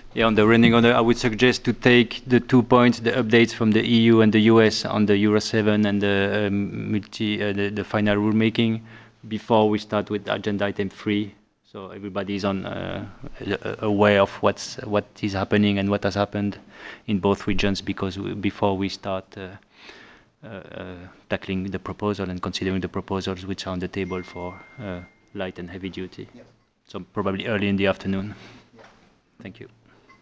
Yeah, on the running order, I would suggest to take the 2 points, the updates from the EU and the US on the Euro 7 and the final rulemaking before we start with agenda item 3. So everybody is aware of what is happening and what has happened in both regions, because before we start tackling the proposal and considering the proposals which are on the table for light and heavy duty. Yes. So probably early in the afternoon. Yeah. Thank you.